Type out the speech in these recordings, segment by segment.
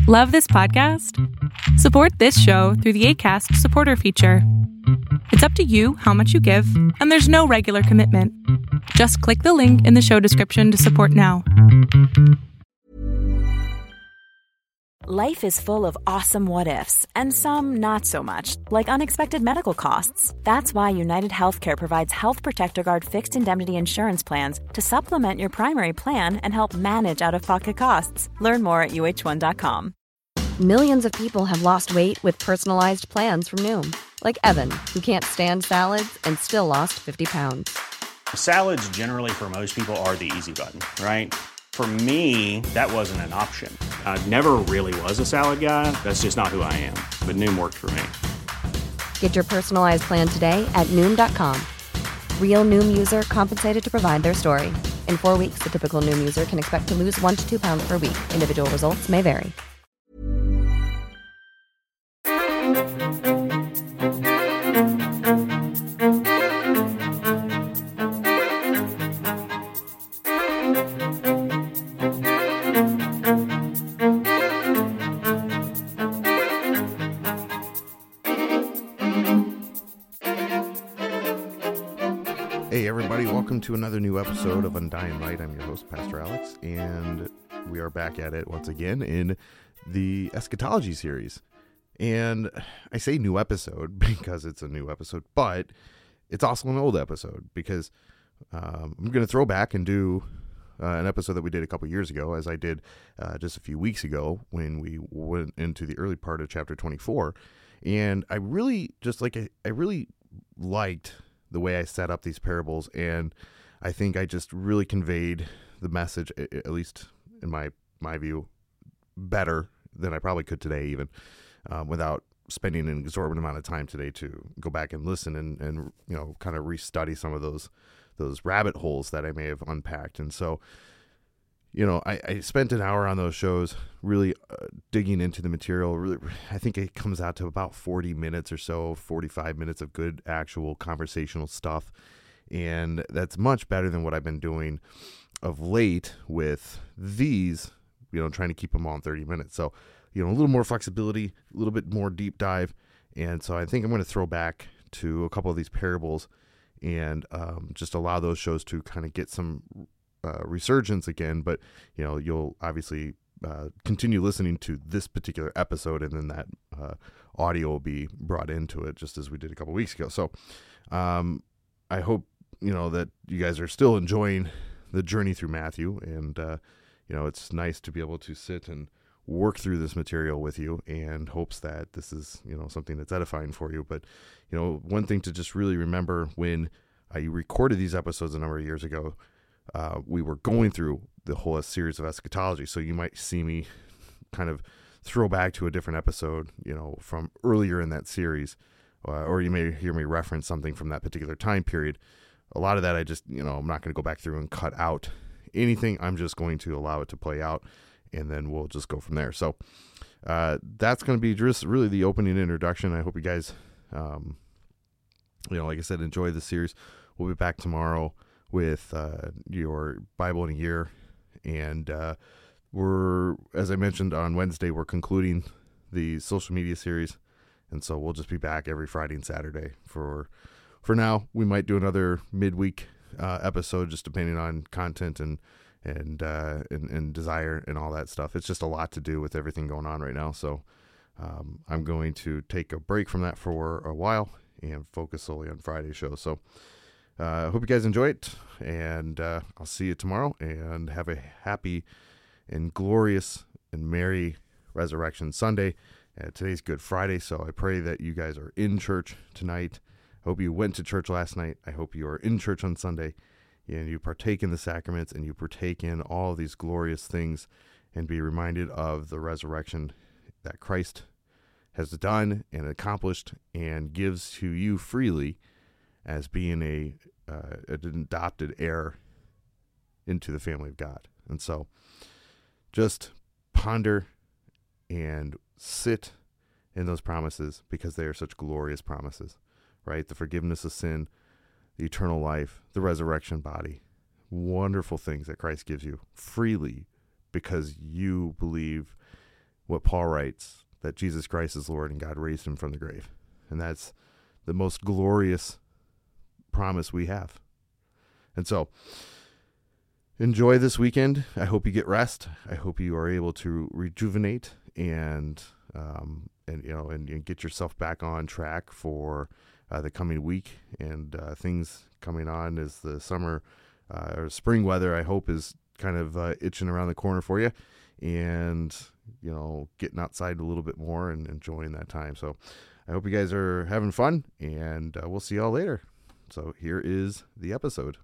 Love this podcast? Support this show through the Acast supporter feature. It's up to you how much you give, and there's no regular commitment. Just click the link in the show description to support now. Life is full of awesome what-ifs, and some not so much, like unexpected medical costs. That's why United Healthcare provides Health Protector Guard fixed indemnity insurance plans to supplement your primary plan and help manage out-of-pocket costs. Learn more at uh1.com. Millions of people have lost weight with personalized plans from Noom. Like Evan, who can't stand salads and still lost 50 pounds. Salads generally for most people are the easy button, right? For me, that wasn't an option. I never really was a salad guy. That's just not who I am. But Noom worked for me. Get your personalized plan today at Noom.com. Real Noom user compensated to provide their story. In 4 weeks, the typical Noom user can expect to lose 1 to 2 pounds per week. Individual results may vary. Hey everybody, welcome to another new episode of Undying Light. I'm your host, Pastor Alex, and we are back at it once again in the eschatology series. And I say new episode because it's a new episode, but it's also an old episode because I'm going to throw back and do an episode that we did a couple years ago, as I did just a few weeks ago when we went into the early part of chapter 24. And I really liked the way I set up these parables, and I think I just really conveyed the message, at least in my view, better than I probably could today, even without spending an exorbitant amount of time today to go back and listen and you know, kind of restudy some of those rabbit holes that I may have unpacked. And so, you know, I spent an hour on those shows really digging into the material. Really, I think it comes out to about 40 minutes or so, 45 minutes of good actual conversational stuff. And that's much better than what I've been doing of late with these, you know, trying to keep them all in 30 minutes. So, you know, a little more flexibility, a little bit more deep dive. And so I think I'm going to throw back to a couple of these parables and just allow those shows to kind of get some resurgence again. But, you know, you'll obviously continue listening to this particular episode, and then that audio will be brought into it just as we did a couple weeks ago. So I hope, you know, that you guys are still enjoying the journey through Matthew. And, you know, it's nice to be able to sit and work through this material with you, and hopes that this is, you know, something that's edifying for you. But, you know, one thing to just really remember, when I recorded these episodes a number of years ago, we were going through the whole series of eschatology. So you might see me kind of throw back to a different episode, you know, from earlier in that series, or you may hear me reference something from that particular time period. A lot of that I just, you know, I'm not going to go back through and cut out anything. I'm just going to allow it to play out, and then we'll just go from there. So that's going to be just really the opening introduction. I hope you guys, you know, like I said, enjoy the series. We'll be back tomorrow with your Bible in a year. And we're, as I mentioned on Wednesday, we're concluding the social media series. And so we'll just be back every Friday and Saturday. For now, we might do another midweek episode, just depending on content and desire and all that stuff. It's just a lot to do with everything going on right now. So I'm going to take a break from that for a while and focus solely on Friday's show. So I hope you guys enjoy it, and I'll see you tomorrow, and have a happy and glorious and merry Resurrection Sunday. Today's Good Friday, so I pray that you guys are in church tonight. I hope you went to church last night. I hope you are in church on Sunday, and you partake in the sacraments, and you partake in all of these glorious things, and be reminded of the resurrection that Christ has done and accomplished and gives to you freely, as being an adopted heir into the family of God. And so just ponder and sit in those promises, because they are such glorious promises, right? The forgiveness of sin, the eternal life, the resurrection body, wonderful things that Christ gives you freely because you believe what Paul writes, that Jesus Christ is Lord and God raised him from the grave. And that's the most glorious promise we have. And so enjoy this weekend. I hope you get rest. I hope you are able to rejuvenate and get yourself back on track for the coming week, and things coming on as the summer or spring weather, I hope, is kind of itching around the corner for you, and getting outside a little bit more and enjoying that time. So I hope you guys are having fun, and we'll see y'all later. So here is the episode.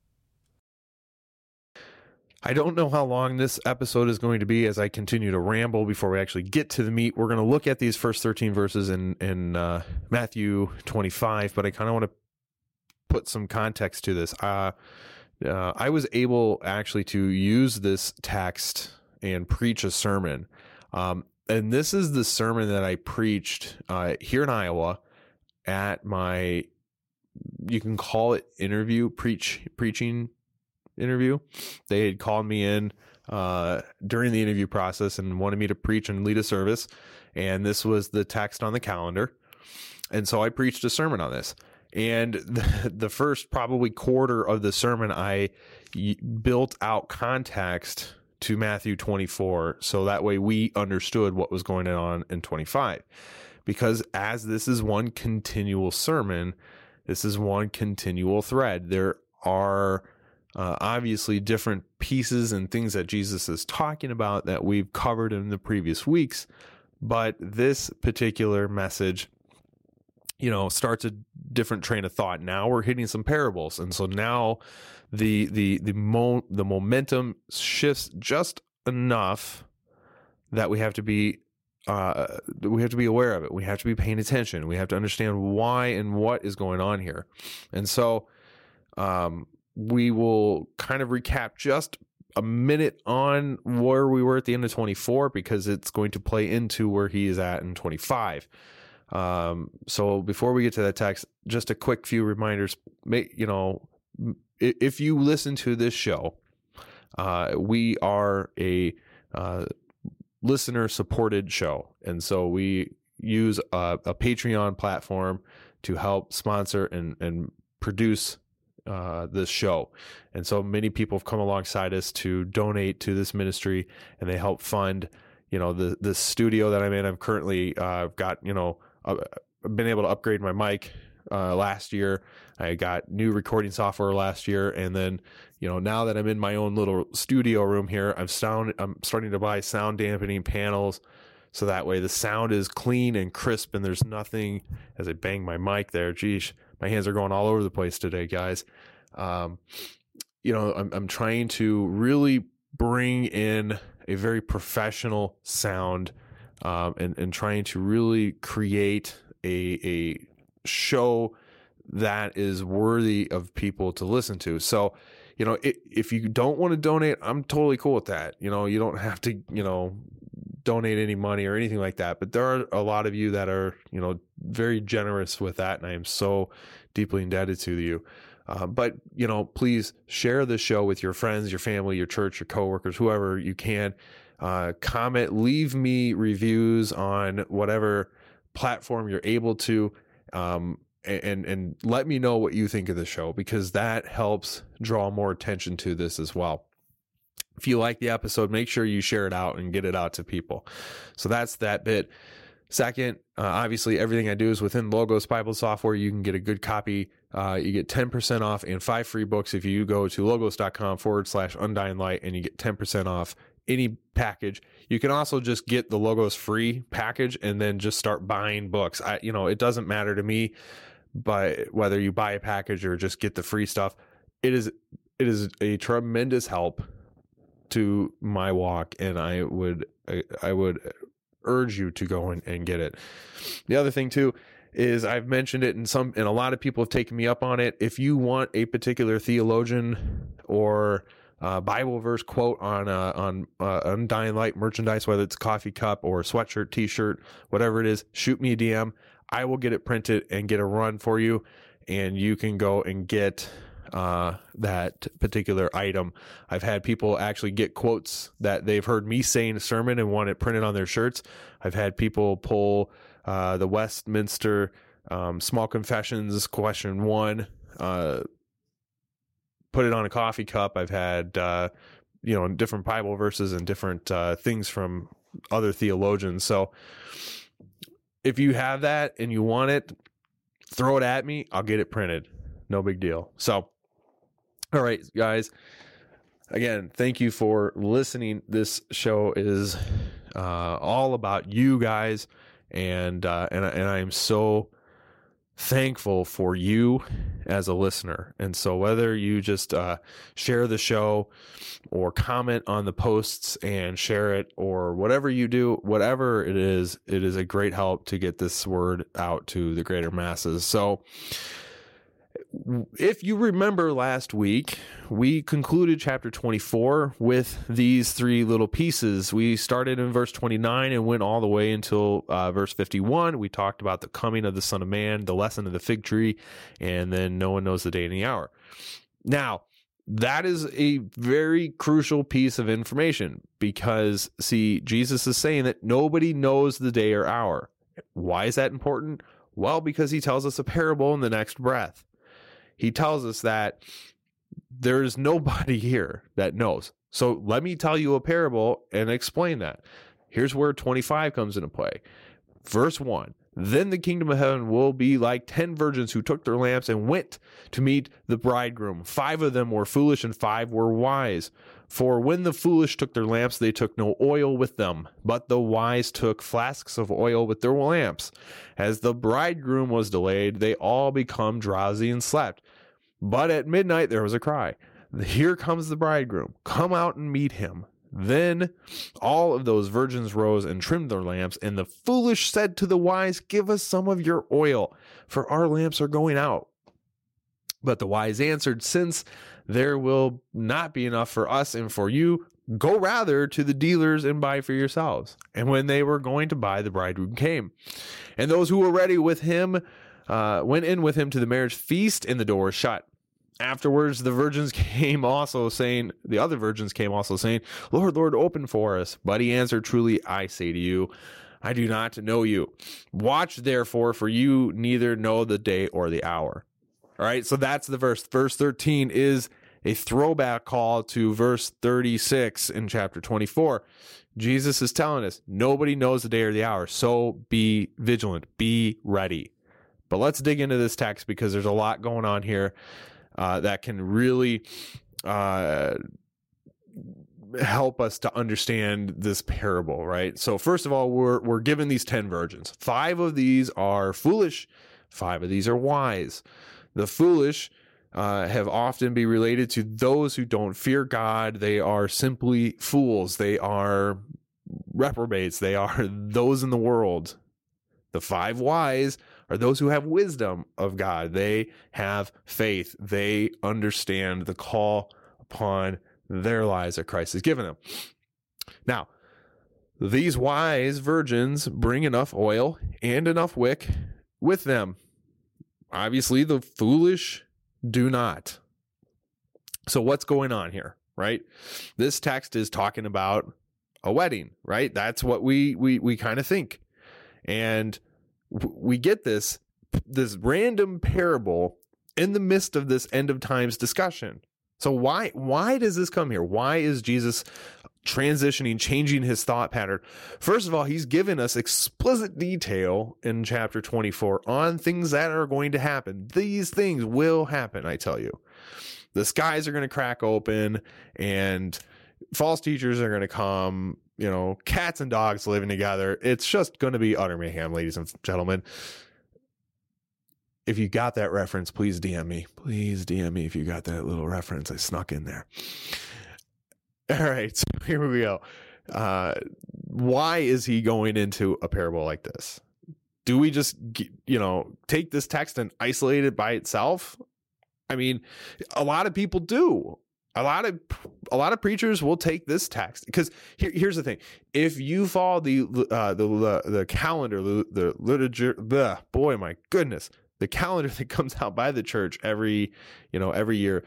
I don't know how long this episode is going to be as I continue to ramble before we actually get to the meat. We're going to look at these first 13 verses in Matthew 25, but I kind of want to put some context to this. I was able actually to use this text and preach a sermon. And this is the sermon that I preached here in Iowa at my, you can call it preaching interview. They had called me in during the interview process and wanted me to preach and lead a service. And this was the text on the calendar. And so I preached a sermon on this. And the first probably quarter of the sermon, I built out context to Matthew 24. So that way we understood what was going on in 25. Because as this is one continual sermon, this is one continual thread. There are obviously different pieces and things that Jesus is talking about that we've covered in the previous weeks, but this particular message, starts a different train of thought. Now we're hitting some parables, and so now the momentum shifts just enough that we have to be aware of it. We have to be paying attention. We have to understand why and what is going on here, and so we will kind of recap just a minute on where we were at the end of 24, because it's going to play into where he is at in 25. So before we get to that text, just a quick few reminders. If you listen to this show, we are a listener supported show. And so we use a Patreon platform to help sponsor and produce this show. And so many people have come alongside us to donate to this ministry, and they help fund, the studio that I'm in. I'm currently, I've got, I've been able to upgrade my mic last year. I got new recording software last year. And then, now that I'm in my own little studio room here, I'm starting to buy sound dampening panels. So that way the sound is clean and crisp, and there's nothing as I bang my mic there. Geesh, my hands are going all over the place today, guys. I'm trying to really bring in a very professional sound, and trying to really create a show that is worthy of people to listen to. So, if you don't want to donate, I'm totally cool with that. You don't have to, donate any money or anything like that. But there are a lot of you that are, very generous with that, and I am so deeply indebted to you. But please share the show with your friends, your family, your church, your coworkers, whoever you can. Comment, leave me reviews on whatever platform you're able to, and let me know what you think of the show, because that helps draw more attention to this as well. If you like the episode, make sure you share it out and get it out to people. So that's that bit. Second, obviously everything I do is within Logos Bible software. You can get a good copy. You get 10% off and 5 free books if you go to logos.com/undying light, and you get 10% off any package. You can also just get the Logos free package and then just start buying books. It doesn't matter to me, but whether you buy a package or just get the free stuff, it is a tremendous help to my walk, and I would urge you to go and get it. The other thing too is, I've mentioned it and a lot of people have taken me up on it. If you want a particular theologian or Bible verse quote on Undying Light merchandise, whether it's a coffee cup or a sweatshirt, t-shirt, whatever it is, shoot me a DM. I will get it printed and get a run for you, and you can go and get that particular item. I've had people actually get quotes that they've heard me say in a sermon and want it printed on their shirts. I've had people pull the Westminster Small Confessions question 1, put it on a coffee cup. I've had different Bible verses and different things from other theologians. So if you have that and you want it, throw it at me. I'll get it printed. No big deal. So, all right, guys. Again, thank you for listening. This show is all about you guys, and I am so thankful for you as a listener. And so whether you just share the show or comment on the posts and share it, or whatever you do, whatever it is a great help to get this word out to the greater masses. So if you remember last week, we concluded chapter 24 with these 3 little pieces. We started in verse 29 and went all the way until verse 51. We talked about the coming of the Son of Man, the lesson of the fig tree, and then no one knows the day and the hour. Now, that is a very crucial piece of information because, see, Jesus is saying that nobody knows the day or hour. Why is that important? Well, because he tells us a parable in the next breath. He tells us that there's nobody here that knows. So let me tell you a parable and explain that. Here's where 25 comes into play. Verse 1, then the kingdom of heaven will be like 10 virgins who took their lamps and went to meet the bridegroom. 5 of them were foolish and 5 were wise. For when the foolish took their lamps, they took no oil with them, but the wise took flasks of oil with their lamps. As the bridegroom was delayed, they all become drowsy and slept. But at midnight there was a cry, here comes the bridegroom, come out and meet him. Then all of those virgins rose and trimmed their lamps, and the foolish said to the wise, give us some of your oil, for our lamps are going out. But the wise answered, since there will not be enough for us and for you, go rather to the dealers and buy for yourselves. And when they were going to buy, the bridegroom came. And those who were ready with him went in with him to the marriage feast, and the door was shut. Afterwards, the other virgins came also saying, Lord, Lord, open for us. But he answered, truly, I say to you, I do not know you. Watch therefore, for you neither know the day or the hour. All right, so that's the verse. Verse 13 is a throwback call to verse 36 in chapter 24. Jesus is telling us nobody knows the day or the hour, so be vigilant, be ready. But let's dig into this text because there's a lot going on here that can really help us to understand this parable, right? So first of all, we're given these 10 virgins. 5 of these are foolish, 5 of these are wise. The foolish have often been related to those who don't fear God. They are simply fools. They are reprobates. They are those in the world. The 5 wise are those who have wisdom of God. They have faith. They understand the call upon their lives that Christ has given them. Now, these wise virgins bring enough oil and enough wick with them. Obviously, the foolish do not. So what's going on here, right? This text is talking about a wedding, right? That's what we kind of think. And we get this random parable in the midst of this end of times discussion. So why does this come here? Why is Jesus transitioning, changing his thought pattern? First of all, he's given us explicit detail in chapter 24 on things that are going to happen. These things will happen, I tell you. The skies are going to crack open and false teachers are going to come, cats and dogs living together. It's just going to be utter mayhem, ladies and gentlemen. If you got that reference, please DM me. Please DM me if you got that little reference I snuck in there. All right, so here we go. Why is he going into a parable like this? Do we just, take this text and isolate it by itself? I mean, a lot of people do. A lot of preachers will take this text because here's the thing: if you follow the calendar, the literature, boy, my goodness, the calendar that comes out by the church every year,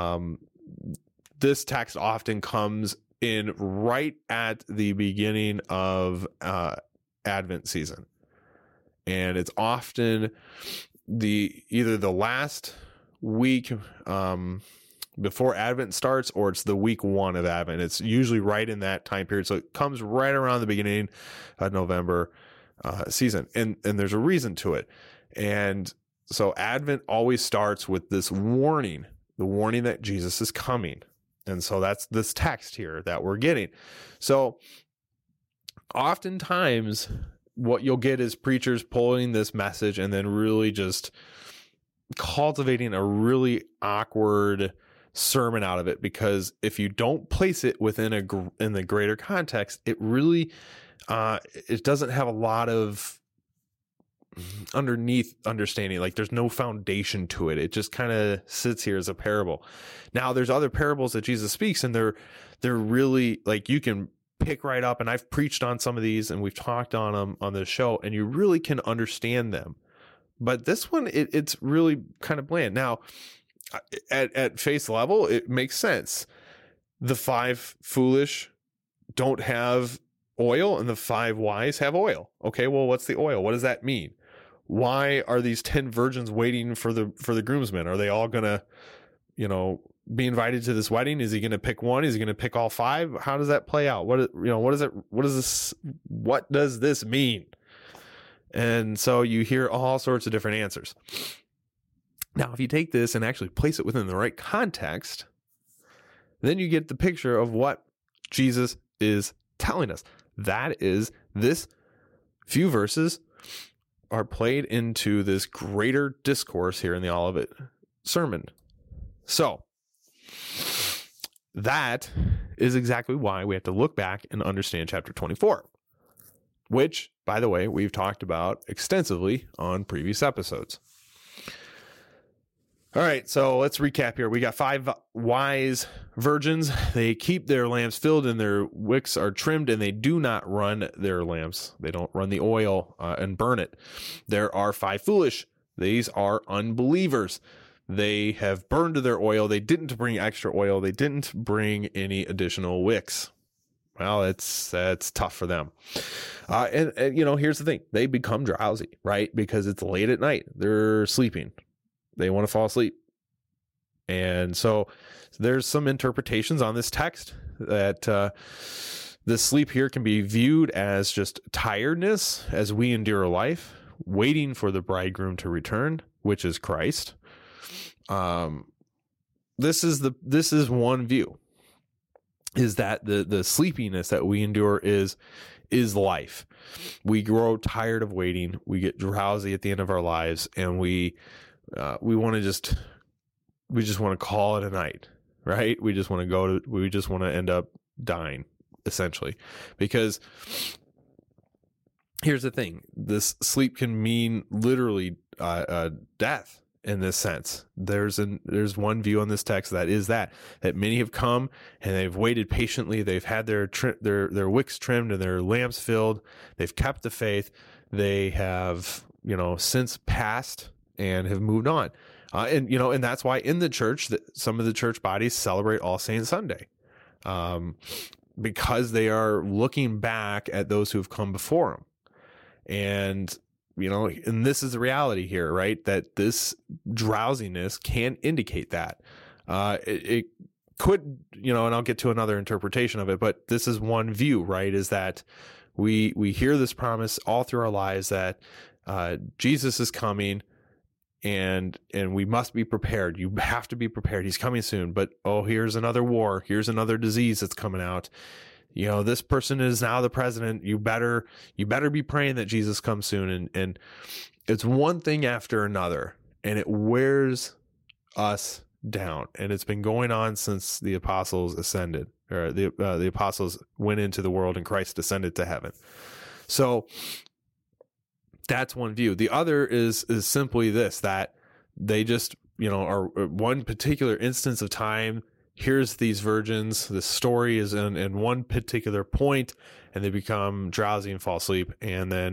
this text often comes in right at the beginning of Advent season. And it's often either the last week before Advent starts, or it's the week 1 of Advent. It's usually right in that time period. So it comes right around the beginning of November season. And there's a reason to it. And so Advent always starts with this warning, the warning that Jesus is coming. And so that's this text here that we're getting. So oftentimes what you'll get is preachers pulling this message and then really just cultivating a really awkward sermon out of it, because if you don't place it within in the greater context, it really it doesn't have a lot of underneath understanding. Like, there's no foundation to it. It just kind of sits here as a parable. Now there's other parables that Jesus speaks, and they're really, like, you can pick right up, and I've preached on some of these and we've talked on them on the show, and you really can understand them. But this one, it's really kind of bland. Now at face level, it makes sense. The 5 foolish don't have oil and the 5 wise have oil. Okay, well, what's the oil? What does that mean? Why are these 10 virgins waiting for the groomsmen? Are they all gonna, be invited to this wedding? Is he gonna pick one? Is he gonna pick all 5? How does that play out? What does this mean? And so you hear all sorts of different answers. Now, if you take this and actually place it within the right context, then you get the picture of what Jesus is telling us. That is, this few verses are played into this greater discourse here in the Olivet sermon. So that is exactly why we have to look back and understand chapter 24, which, by the way, we've talked about extensively on previous episodes. All right, so let's recap here. We got 5 wise virgins. They keep their lamps filled and their wicks are trimmed, and they do not run their lamps. They don't run the oil and burn it. There are 5 foolish. These are unbelievers. They have burned their oil. They didn't bring extra oil. They didn't bring any additional wicks. Well, that's tough for them. And here's the thing. They become drowsy, right? Because it's late at night. They're sleeping. They want to fall asleep. And so there's some interpretations on this text that this sleep here can be viewed as just tiredness as we endure life, waiting for the bridegroom to return, which is Christ. This is one view, is that the sleepiness that we endure is life. We grow tired of waiting. We get drowsy at the end of our lives, and we want to just want to call it a night, right? We just want to end up dying, essentially, because here's the thing. This sleep can mean literally death in this sense. There's one view on this text that many have come and they've waited patiently. They've had their wicks trimmed and their lamps filled. They've kept the faith. They have, since passed and have moved on. And that's why in the church, that some of the church bodies celebrate All Saints Sunday, because they are looking back at those who have come before them. And this is the reality here, right? That this drowsiness can indicate that. It could, and I'll get to another interpretation of it, but this is one view, right? Is that we hear this promise all through our lives that Jesus is coming, and we must be prepared. You have to be prepared. He's coming soon. But here's another war. Here's another disease that's coming out. This person is now the president. You better be praying that Jesus comes soon. And it's one thing after another, and it wears us down. And it's been going on since the apostles ascended, or the apostles went into the world and Christ ascended to heaven. So that's one view. The other is simply this, that they just, are one particular instance of time. Here's these virgins. The story is in one particular point, and they become drowsy and fall asleep. And then,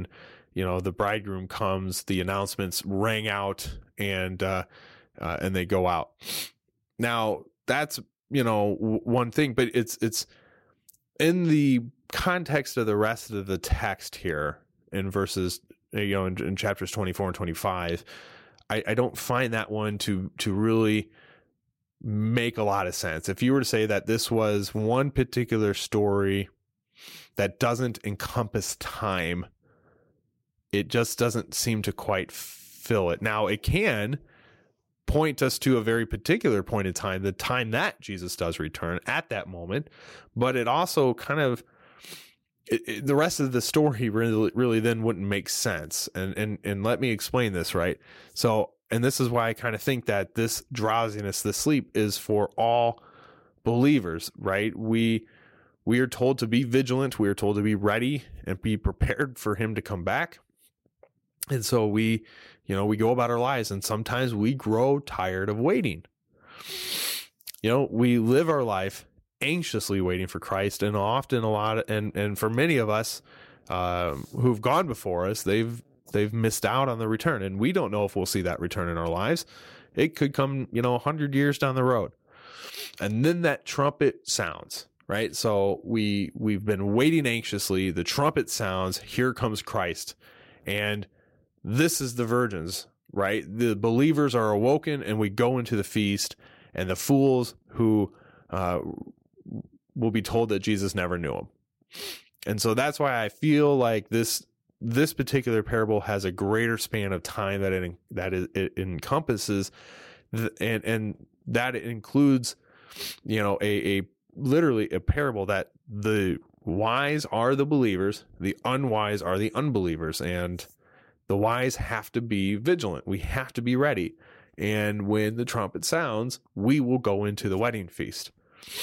the bridegroom comes, the announcements rang out, and they go out. Now that's, one thing, but it's in the context of the rest of the text here in verses, in chapters 24 and 25, I don't find that one to really make a lot of sense. If you were to say that this was one particular story that doesn't encompass time, it just doesn't seem to quite fill it. Now, it can point us to a very particular point in time, the time that Jesus does return at that moment, but it also kind of, the rest of the story really then wouldn't make sense. And let me explain this, right? So, and this is why I kind of think that this drowsiness, this sleep, is for all believers, right? We are told to be vigilant. We are told to be ready and be prepared for him to come back. And so we go about our lives, and sometimes we grow tired of waiting. We live our life anxiously waiting for Christ, and often and for many of us who've gone before us, they've missed out on the return, and we don't know if we'll see that return in our lives. It could come, 100 years down the road, and then that trumpet sounds, right? So we've been waiting anxiously. The trumpet sounds. Here comes Christ, and this is the virgins, right? The believers are awoken, and we go into the feast, and the fools who will be told that Jesus never knew them. And so that's why I feel like this particular parable has a greater span of time that it encompasses, and that it includes, a literally a parable that the wise are the believers, the unwise are the unbelievers, and the wise have to be vigilant. We have to be ready. And when the trumpet sounds, we will go into the wedding feast.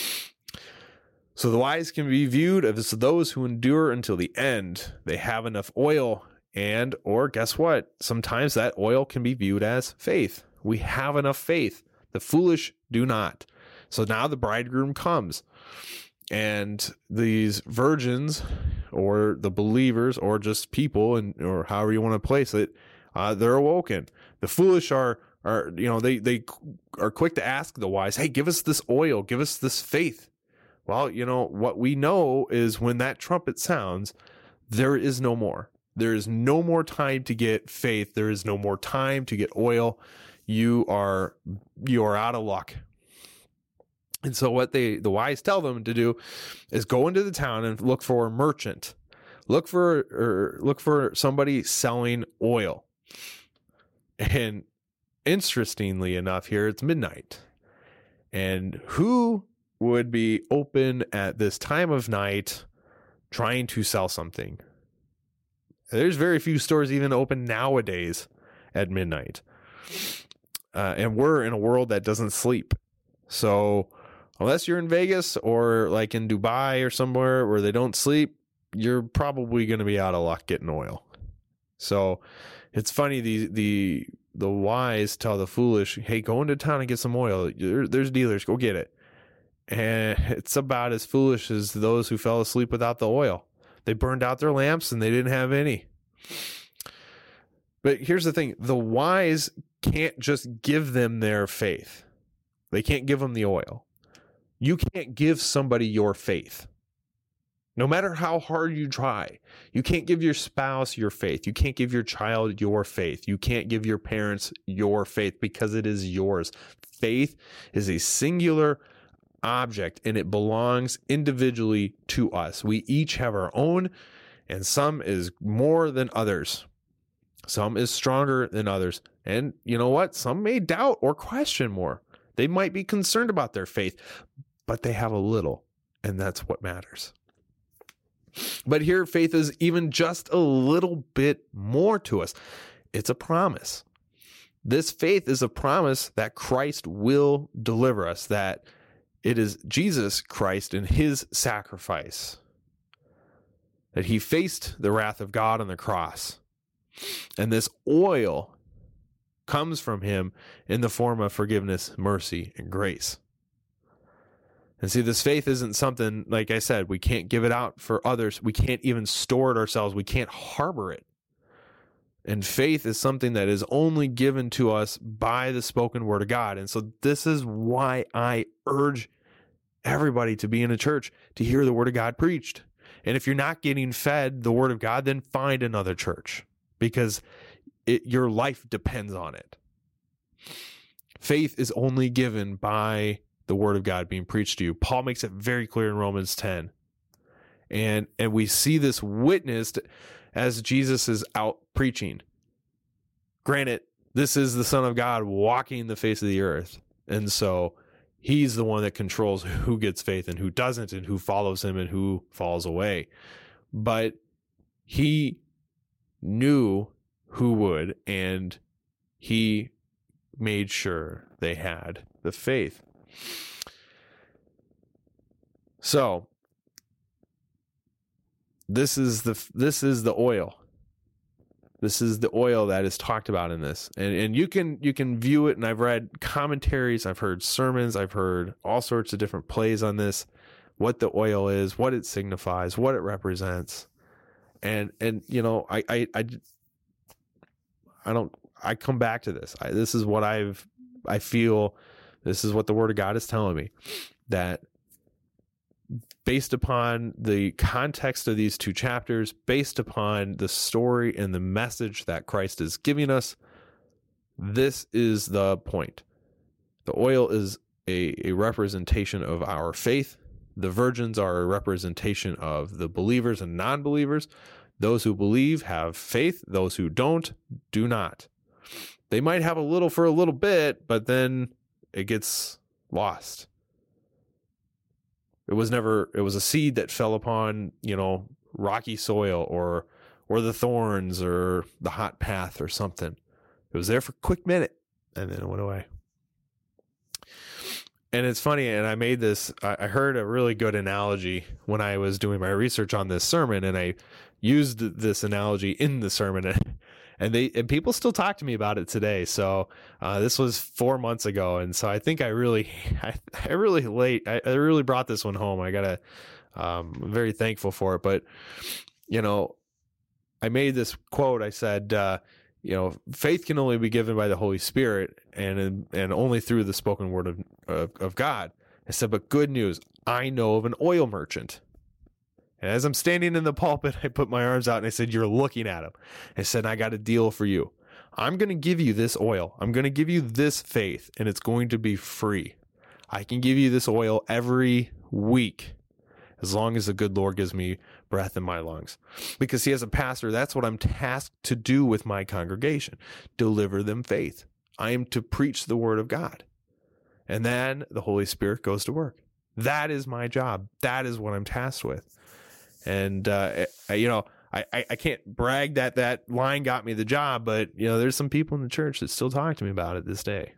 So the wise can be viewed as those who endure until the end. They have enough oil, or guess what? Sometimes that oil can be viewed as faith. We have enough faith. The foolish do not. So now the bridegroom comes, and these virgins, or the believers, or just people, or however you want to place it, they're awoken. The foolish are they are quick to ask the wise, hey, give us this oil, give us this faith. Well, what we know is when that trumpet sounds, there is no more. There is no more time to get faith. There is no more time to get oil. You are out of luck. And so what the wise tell them to do is go into the town and look for a merchant. Look for somebody selling oil. And interestingly enough, here it's midnight. And who would be open at this time of night trying to sell something? There's very few stores even open nowadays at midnight. And we're in a world that doesn't sleep. So unless you're in Vegas or like in Dubai or somewhere where they don't sleep, you're probably going to be out of luck getting oil. So it's funny, the wise tell the foolish, hey, go into town and get some oil. There's dealers, go get it. And it's about as foolish as those who fell asleep without the oil. They burned out their lamps and they didn't have any. But here's the thing. The wise can't just give them their faith. They can't give them the oil. You can't give somebody your faith. No matter how hard you try, you can't give your spouse your faith. You can't give your child your faith. You can't give your parents your faith because it is yours. Faith is a singular object, and it belongs individually to us. We each have our own, and some is more than others. Some is stronger than others. And you know what? Some may doubt or question more. They might be concerned about their faith, but they have a little, and that's what matters. But here, faith is even just a little bit more to us. It's a promise. This faith is a promise that Christ will deliver us, that it is Jesus Christ and his sacrifice, that he faced the wrath of God on the cross. And this oil comes from him in the form of forgiveness, mercy, and grace. And see, this faith isn't something, like I said, we can't give it out for others. We can't even store it ourselves. We can't harbor it. And faith is something that is only given to us by the spoken word of God. And so this is why I urge everybody to be in a church to hear the word of God preached. And if you're not getting fed the word of God, then find another church, because your life depends on it. Faith is only given by the word of God being preached to you. Paul makes it very clear in Romans 10. And we see this witnessed as Jesus is out preaching. Granted, this is the Son of God walking the face of the earth. And so he's the one that controls who gets faith and who doesn't, and who follows him and who falls away. But he knew who would, and he made sure they had the faith. So this is the oil. This is the oil that is talked about in this. And you can view it, and I've read commentaries, I've heard sermons, I've heard all sorts of different plays on this, what the oil is, what it signifies, what it represents. And you know, I come back to this. This is what I feel, this is what the word of God is telling me, that based upon the context of these two chapters, based upon the story and the message that Christ is giving us, this is the point. The oil is a representation of our faith. The virgins are a representation of the believers and non-believers. Those who believe have faith. Those who don't, do not. They might have a little for a little bit, but then it gets lost. It was a seed that fell upon, rocky soil or the thorns or the hot path or something. It was there for a quick minute and then it went away. And it's funny, and I heard a really good analogy when I was doing my research on this sermon, and I used this analogy in the sermon, and people still talk to me about it today. So this was 4 months ago, and so I think I really brought this one home. I'm very thankful for it. But I made this quote. I said, faith can only be given by the Holy Spirit and only through the spoken word of God. I said, but good news, I know of an oil merchant. And as I'm standing in the pulpit, I put my arms out and I said, you're looking at him. I said, I got a deal for you. I'm going to give you this oil. I'm going to give you this faith, and it's going to be free. I can give you this oil every week as long as the good Lord gives me breath in my lungs. Because see, as a pastor, that's what I'm tasked to do with my congregation, deliver them faith. I am to preach the word of God. And then the Holy Spirit goes to work. That is my job. That is what I'm tasked with. And, I can't brag that line got me the job, but, there's some people in the church that still talk to me about it this day.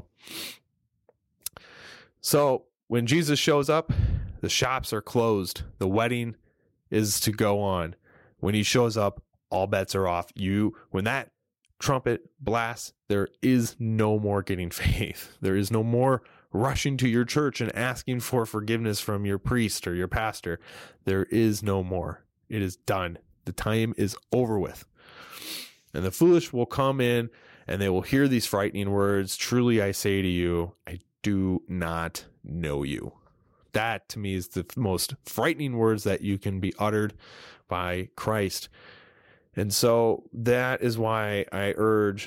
So when Jesus shows up, the shops are closed. The wedding is to go on. When he shows up, all bets are off. When that trumpet blasts, there is no more getting faith. There is no more rushing to your church and asking for forgiveness from your priest or your pastor. There is no more. It is done. The time is over with. And the foolish will come in and they will hear these frightening words. Truly I say to you, I do not know you. That to me is the most frightening words that you can be uttered by Christ. And so that is why I urge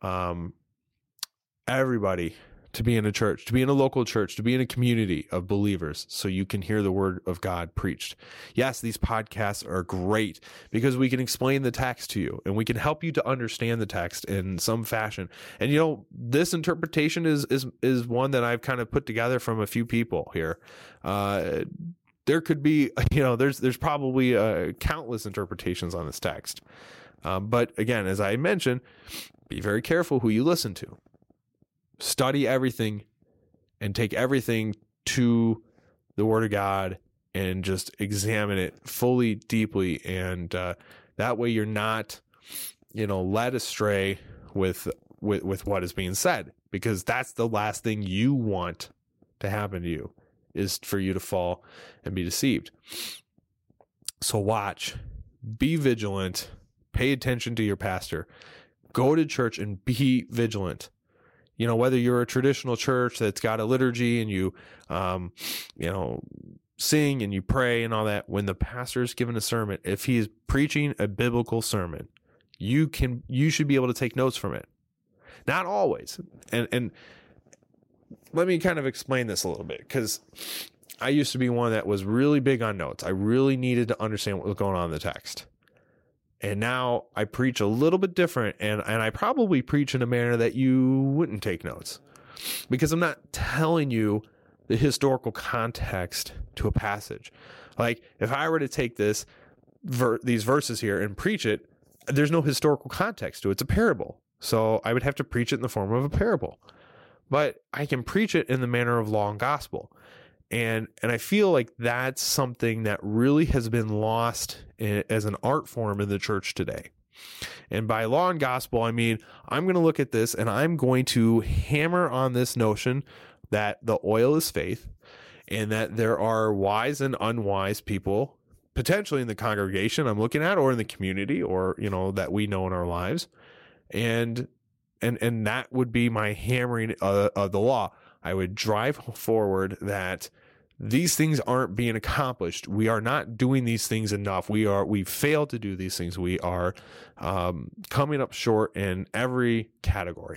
everybody to be in a church, to be in a local church, to be in a community of believers so you can hear the word of God preached. Yes, these podcasts are great because we can explain the text to you and we can help you to understand the text in some fashion. And this interpretation is one that I've kind of put together from a few people here. There could be, there's probably countless interpretations on this text. But again, as I mentioned, be very careful who you listen to. Study everything and take everything to the Word of God and just examine it fully, deeply. And that way you're not, led astray with what is being said, because that's the last thing you want to happen to you, is for you to fall and be deceived. So watch, be vigilant, Pay attention to your pastor. Go to church and be vigilant. You know, whether you're a traditional church that's got a liturgy and you sing and you pray and all that, when the pastor is giving a sermon, if he is preaching a biblical sermon, you should be able to take notes from it. Not always. And let me kind of explain this a little bit, because I used to be one that was really big on notes. I really needed to understand what was going on in the text. And now I preach a little bit different, and I probably preach in a manner that you wouldn't take notes, because I'm not telling you the historical context to a passage. Like, if I were to take these verses here and preach it, there's no historical context to it. It's a parable. So I would have to preach it in the form of a parable. But I can preach it in the manner of law and gospel. And I feel like that's something that really has been lost as an art form in the church today. And by law and gospel, I mean, I'm going to look at this and I'm going to hammer on this notion that the oil is faith, and that there are wise and unwise people potentially in the congregation I'm looking at, or in the community, or, you know, that we know in our lives. And that would be my hammering of the law. I would drive forward that these things aren't being accomplished. We are not doing these things enough. We've failed to do these things. We are coming up short in every category.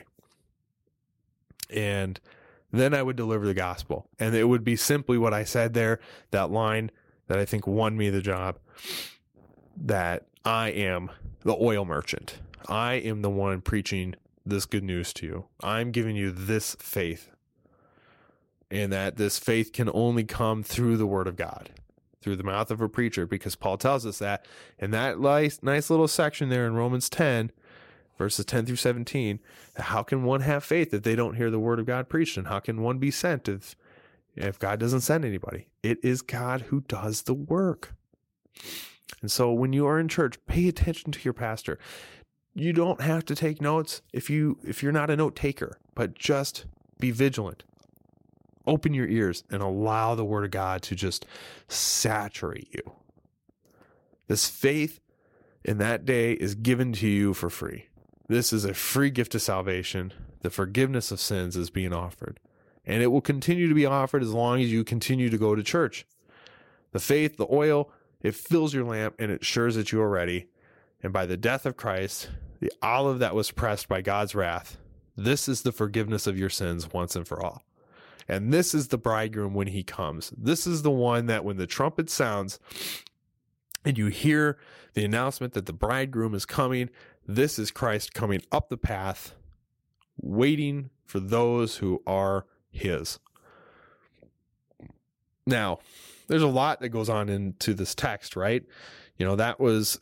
And then I would deliver the gospel. And it would be simply what I said there, that line that I think won me the job, that I am the oil merchant. I am the one preaching this good news to you. I'm giving you this faith. And that this faith can only come through the word of God, through the mouth of a preacher, because Paul tells us that in that nice little section there in Romans 10, verses 10 through 17, how can one have faith if they don't hear the word of God preached? And how can one be sent if God doesn't send anybody? It is God who does the work. And so when you are in church, pay attention to your pastor. You don't have to take notes if you're not a note taker, but just be vigilant. Open your ears and allow the word of God to just saturate you. This faith in that day is given to you for free. This is a free gift of salvation. The forgiveness of sins is being offered. And it will continue to be offered as long as you continue to go to church. The faith, the oil, it fills your lamp and it assures that you are ready. And by the death of Christ, the olive that was pressed by God's wrath, this is the forgiveness of your sins once and for all. And this is the bridegroom when he comes. This is the one that when the trumpet sounds and you hear the announcement that the bridegroom is coming, this is Christ coming up the path, waiting for those who are his. Now, there's a lot that goes on into this text, right? You know, that was,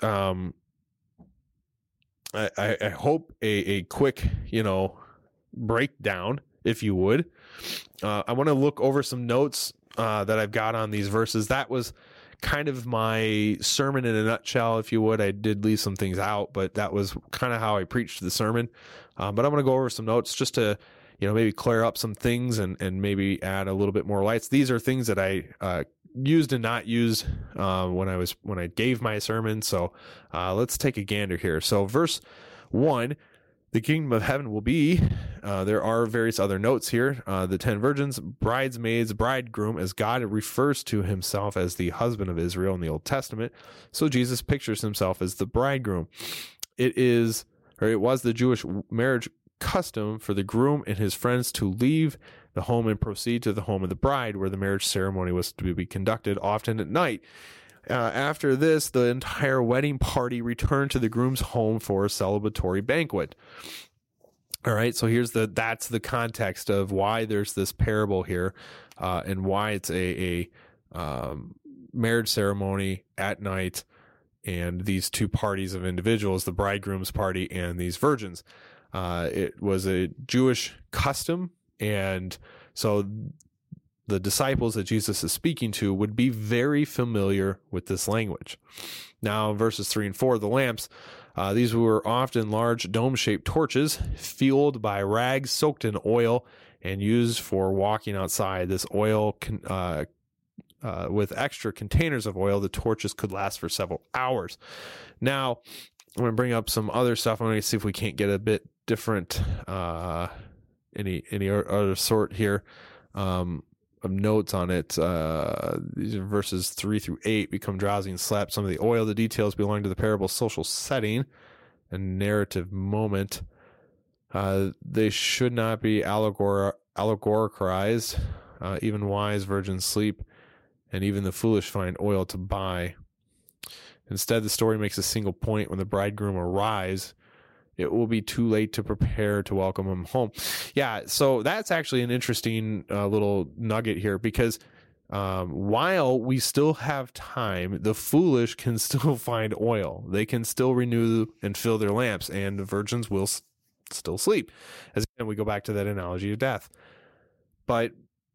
I hope a quick, breakdown, if you would. I want to look over some notes that I've got on these verses. That was kind of my sermon in a nutshell, if you would. I did leave some things out, but that was kind of how I preached the sermon. But I'm going to go over some notes just to, maybe clear up some things and maybe add a little bit more lights. These are things that I used and not used when I gave my sermon. So let's take a gander here. So verse 1, the kingdom of heaven will be, there are various other notes here, the 10 virgins, bridesmaids, bridegroom, as God refers to himself as the husband of Israel in the Old Testament. So Jesus pictures himself as the bridegroom. It was the Jewish marriage custom for the groom and his friends to leave the home and proceed to the home of the bride, where the marriage ceremony was to be conducted, often at night. After this, the entire wedding party returned to the groom's home for a celebratory banquet. All right, so that's the context of why there's this parable here, and why it's a marriage ceremony at night, and these two parties of individuals, the bridegroom's party and these virgins. It was a Jewish custom, and so the disciples that Jesus is speaking to would be very familiar with this language. Now, verses 3 and 4, the lamps, these were often large dome-shaped torches fueled by rags soaked in oil and used for walking outside. This oil, with extra containers of oil, the torches could last for several hours. Now, I'm going to bring up some other stuff. I'm going to see if we can't get a bit different, any other sort here, of notes on it. These are verses 3-8. Become drowsy and slept. Some of the oil, the details belong to the parable's social setting and narrative moment. They should not be allegoricized. Even wise virgins sleep, and even the foolish find oil to buy. Instead, the story makes a single point: when the bridegroom arrives, it will be too late to prepare to welcome him home. Yeah, so that's actually an interesting little nugget here, because while we still have time, the foolish can still find oil. They can still renew and fill their lamps, and the virgins will still sleep. As again, we go back to that analogy of death. But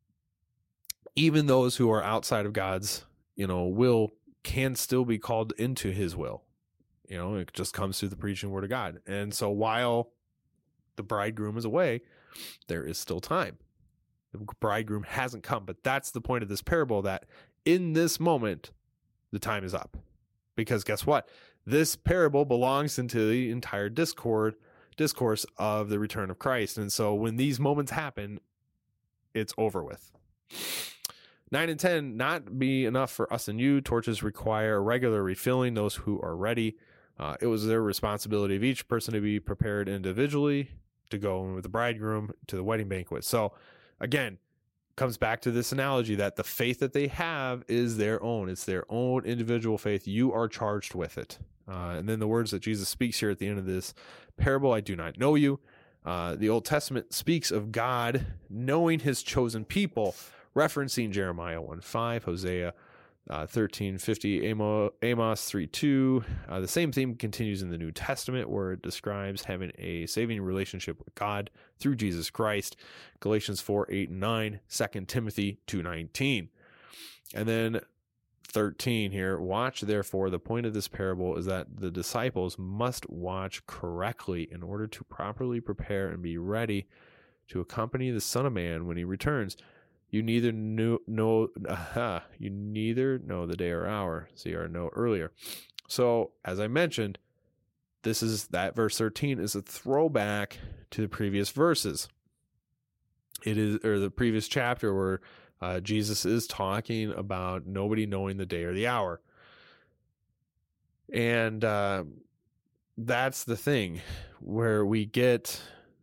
even those who are outside of God's, will can still be called into his will. It just comes through the preaching word of God. And so while the bridegroom is away, there is still time. The bridegroom hasn't come, but that's the point of this parable, that in this moment, the time is up. Because guess what? This parable belongs into the entire discourse of the return of Christ. And so when these moments happen, it's over with. 9 and 10, not be enough for us and you. Torches require regular refilling, those who are ready. It was their responsibility of each person to be prepared individually to go with the bridegroom to the wedding banquet. So again, comes back to this analogy that the faith that they have is their own. It's their own individual faith. You are charged with it. And then the words that Jesus speaks here at the end of this parable: I do not know you. The Old Testament speaks of God knowing his chosen people, referencing Jeremiah 1:5, Hosea 13:50, Amos 3:2. The same theme continues in the New Testament, where it describes having a saving relationship with God through Jesus Christ. Galatians 4:8 and 9, 2 Timothy 2:19. And then 13 here, watch therefore. The point of this parable is that the disciples must watch correctly in order to properly prepare and be ready to accompany the Son of Man when he returns. You neither know the day or hour. See our note earlier. So as I mentioned, that verse 13 is a throwback to the previous verses. It is, or the previous chapter, where Jesus is talking about nobody knowing the day or the hour. And that's the thing where we get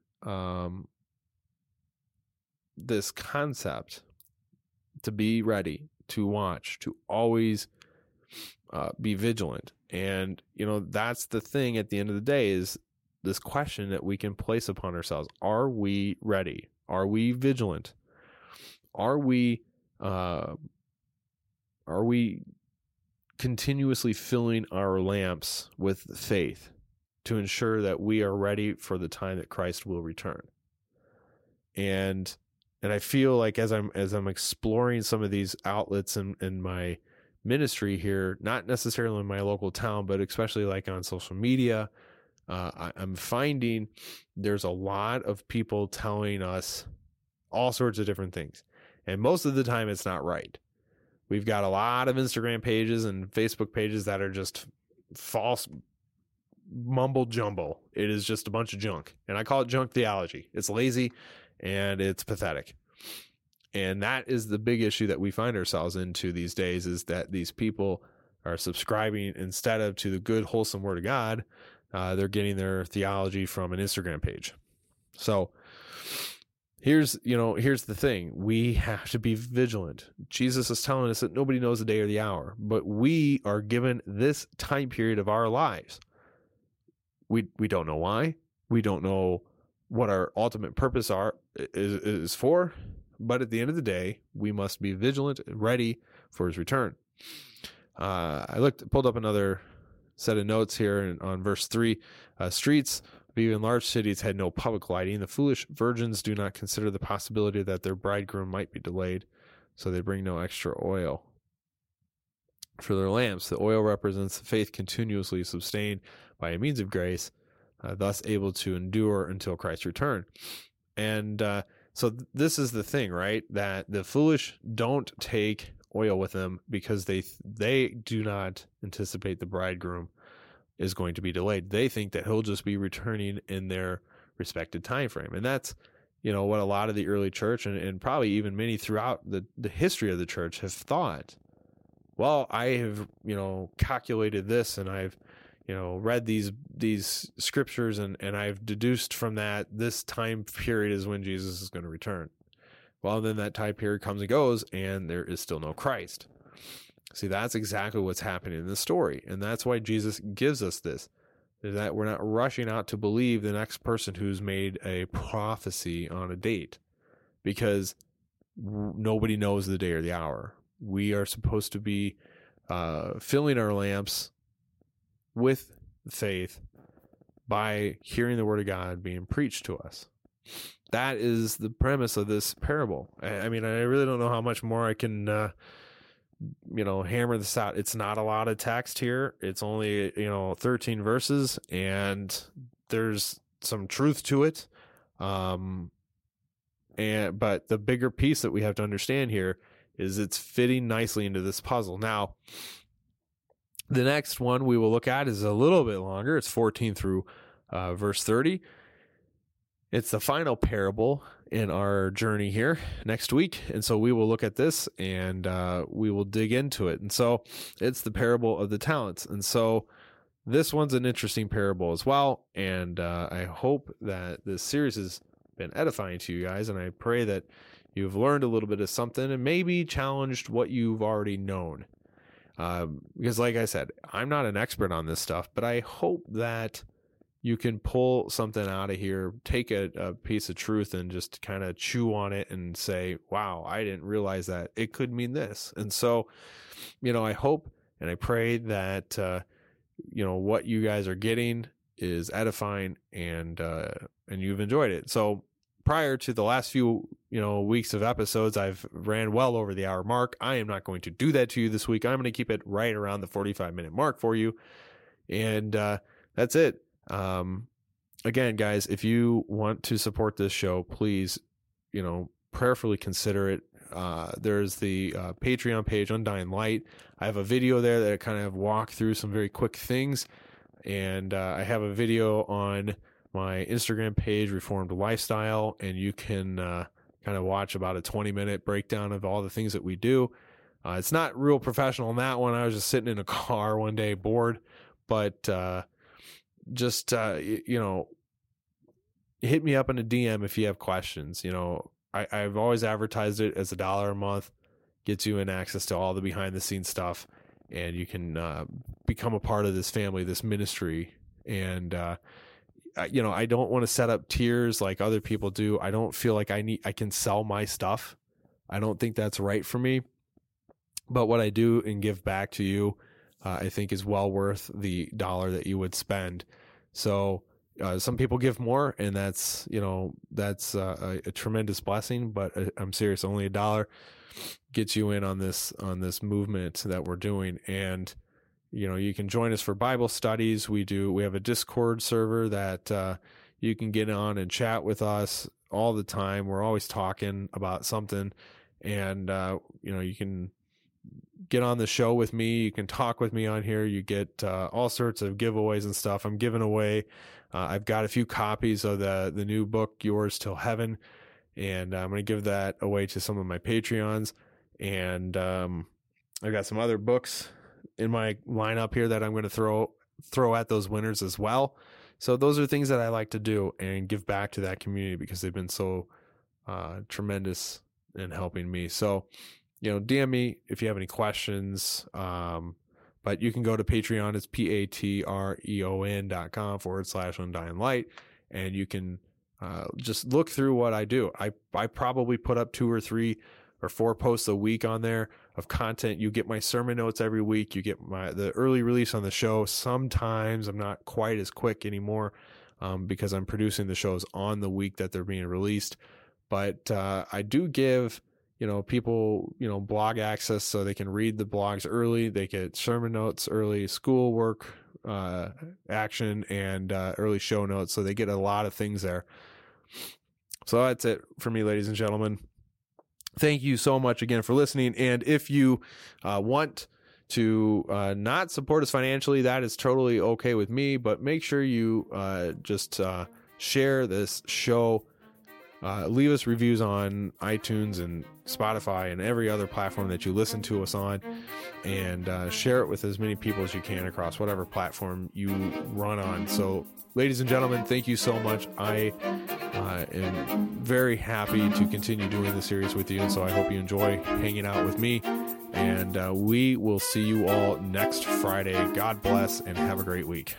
this concept to be ready, to watch, to always be vigilant. And, that's the thing at the end of the day, is this question that we can place upon ourselves. Are we ready? Are we vigilant? Are we continuously filling our lamps with faith to ensure that we are ready for the time that Christ will return? And I feel like as I'm exploring some of these outlets in my ministry here, not necessarily in my local town, but especially like on social media, I'm finding there's a lot of people telling us all sorts of different things. And most of the time it's not right. We've got a lot of Instagram pages and Facebook pages that are just false mumble jumble. It is just a bunch of junk. And I call it junk theology. It's lazy and it's pathetic. And that is the big issue that we find ourselves into these days, is that these people are subscribing, instead of to the good, wholesome word of God, they're getting their theology from an Instagram page. So here's the thing. We have to be vigilant. Jesus is telling us that nobody knows the day or the hour, but we are given this time period of our lives. We don't know why. We don't know what our ultimate purpose is for. But at the end of the day, we must be vigilant and ready for his return. I pulled up another set of notes here on verse 3. Streets of even large cities had no public lighting. The foolish virgins do not consider the possibility that their bridegroom might be delayed, so they bring no extra oil for their lamps. The oil represents the faith continuously sustained by a means of grace, thus able to endure until Christ's return. And so this is the thing, right? That the foolish don't take oil with them because they do not anticipate the bridegroom is going to be delayed. They think that he'll just be returning in their respected time frame. And that's, what a lot of the early church and probably even many throughout the history of the church have thought. Well, I have, calculated this, and I've, read these scriptures, and I've deduced from that this time period is when Jesus is going to return. Well, then that time period comes and goes, and there is still no Christ. See, that's exactly what's happening in the story. And that's why Jesus gives us this, is that we're not rushing out to believe the next person who's made a prophecy on a date, because nobody knows the day or the hour. We are supposed to be filling our lamps with faith by hearing the word of God being preached to us. That is the premise of this parable. I mean, I really don't know how much more I can hammer this out. It's not a lot of text here. It's only, 13 verses, and there's some truth to it. But the bigger piece that we have to understand here is it's fitting nicely into this puzzle. Now, the next one we will look at is a little bit longer. It's 14 through verse 30. It's the final parable in our journey here next week. And so we will look at this, and we will dig into it. And so it's the parable of the talents. And so this one's an interesting parable as well. And I hope that this series has been edifying to you guys. And I pray that you've learned a little bit of something and maybe challenged what you've already known. Because like I said, I'm not an expert on this stuff, but I hope that you can pull something out of here, take a piece of truth and just kind of chew on it and say, wow, I didn't realize that it could mean this. And so, I hope and I pray that, what you guys are getting is edifying and you've enjoyed it. So prior to the last few, weeks of episodes, I've ran well over the hour mark. I am not going to do that to you this week. I'm going to keep it right around the 45-minute mark for you. And that's it. Again, guys, if you want to support this show, please, prayerfully consider it. There's the Patreon page, Undying Light. I have a video there that I kind of walk through some very quick things. And I have a video on my Instagram page, Reformed Lifestyle, and you can kind of watch about a 20-minute breakdown of all the things that we do. It's not real professional in that one. I was just sitting in a car one day bored, but just hit me up in a DM if you have questions. I've always advertised it as $1 a month, gets you in access to all the behind the scenes stuff, and you can become a part of this family, this ministry. And I don't want to set up tiers like other people do. I don't feel like I can sell my stuff. I don't think that's right for me. But what I do and give back to you, I think is well worth the $1 that you would spend. So some people give more, and that's a tremendous blessing. But I'm serious, only $1 gets you in on this movement that we're doing. And you can join us for Bible studies. We have a Discord server that you can get on and chat with us all the time. We're always talking about something, and you can get on the show with me. You can talk with me on here. You get all sorts of giveaways and stuff. I'm giving away. I've got a few copies of the new book, Yours Till Heaven, and I'm going to give that away to some of my Patreons. And I've got some other books in my lineup here that I'm going to throw at those winners as well. So those are things that I like to do and give back to that community because they've been so tremendous in helping me. So DM me if you have any questions. But you can go to Patreon. It's patreon.com/Undying Light. And you can just look through what I do. I probably put up 2 or 3 or 4 posts a week on there of content. You get my sermon notes every week. You get the early release on the show. Sometimes I'm not quite as quick anymore because I'm producing the shows on the week that they're being released. But I do give people, blog access so they can read the blogs early. They get sermon notes early, schoolwork, action, and early show notes. So they get a lot of things there. So that's it for me, ladies and gentlemen. Thank you so much again for listening. And if you want to not support us financially, that is totally okay with me, but make sure you just share this show. Leave us reviews on iTunes and Spotify and every other platform that you listen to us on, and share it with as many people as you can across whatever platform you run on. So, ladies and gentlemen, thank you so much. I am very happy to continue doing the series with you, and so I hope you enjoy hanging out with me. And we will see you all next Friday. God bless and have a great week.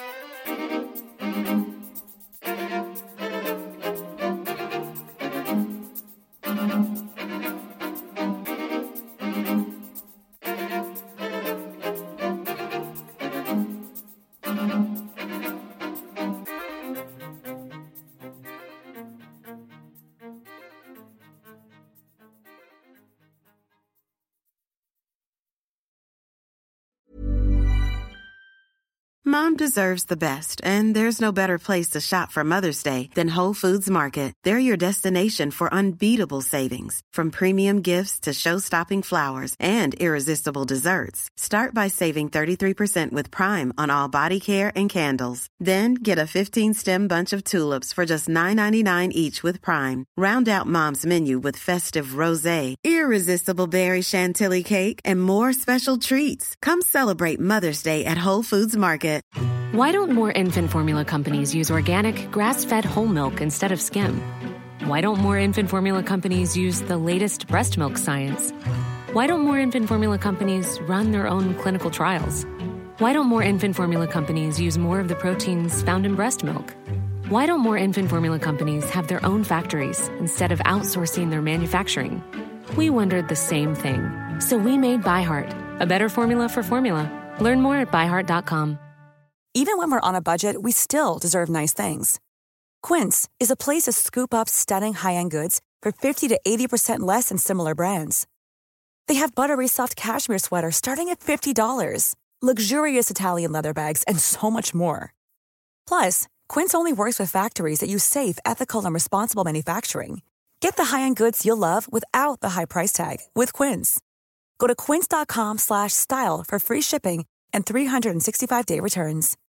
Mom deserves the best, and there's no better place to shop for Mother's Day than Whole Foods Market. They're your destination for unbeatable savings, from premium gifts to show-stopping flowers and irresistible desserts. Start by saving 33% with Prime on all body care and candles. Then get a 15-stem bunch of tulips for just $9.99 each with Prime. Round out Mom's menu with festive rosé, irresistible berry chantilly cake, and more special treats. Come celebrate Mother's Day at Whole Foods Market. Why don't more infant formula companies use organic, grass-fed whole milk instead of skim? Why don't more infant formula companies use the latest breast milk science? Why don't more infant formula companies run their own clinical trials? Why don't more infant formula companies use more of the proteins found in breast milk? Why don't more infant formula companies have their own factories instead of outsourcing their manufacturing? We wondered the same thing. So we made ByHeart, a better formula for formula. Learn more at byheart.com. Even when we're on a budget, we still deserve nice things. Quince is a place to scoop up stunning high-end goods for 50 to 80% less than similar brands. They have buttery soft cashmere sweaters starting at $50, luxurious Italian leather bags, and so much more. Plus, Quince only works with factories that use safe, ethical, and responsible manufacturing. Get the high-end goods you'll love without the high price tag with Quince. Go to quince.com/style for free shipping and 365-day returns.